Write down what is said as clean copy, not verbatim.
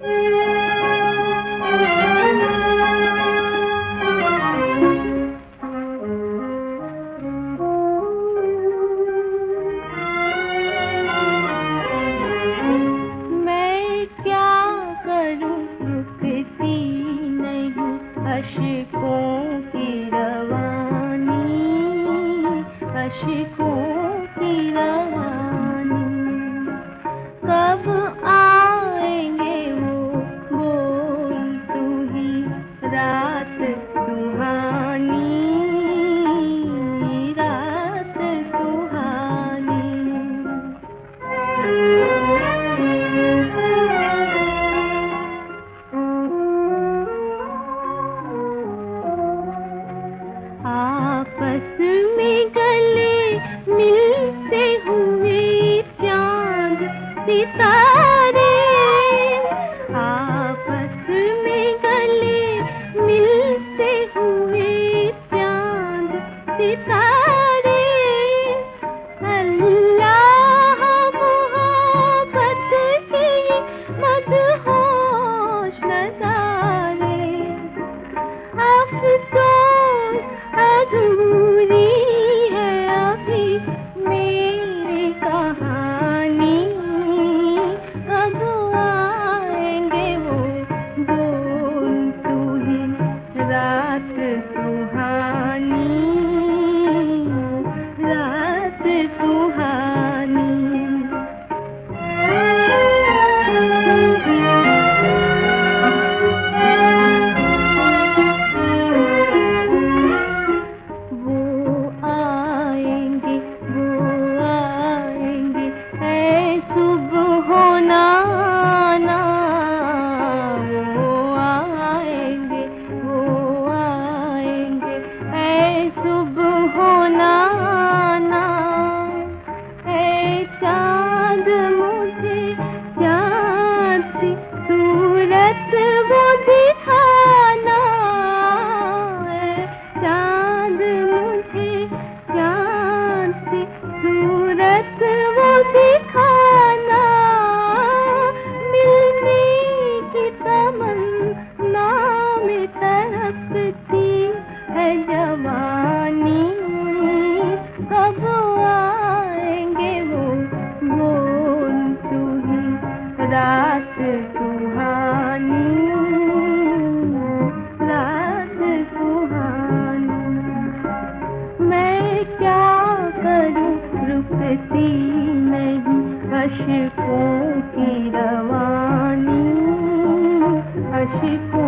आपस में गले मिलते हुए चांद सितारे, आपस में गले मिलते हुए चांद सितारे, अल्लाह मोहब्बत की मदहोश नज़ारे। अफ़सोस अधूरी है अभी मेरी कहानी, कब आएंगे वो बोल तू ही रात सुहानी, रात सुहानी। रात सुहानी, रात सुहानी। मैं क्या करूं रुकती नहीं अश्कों की रवानी, अश्कों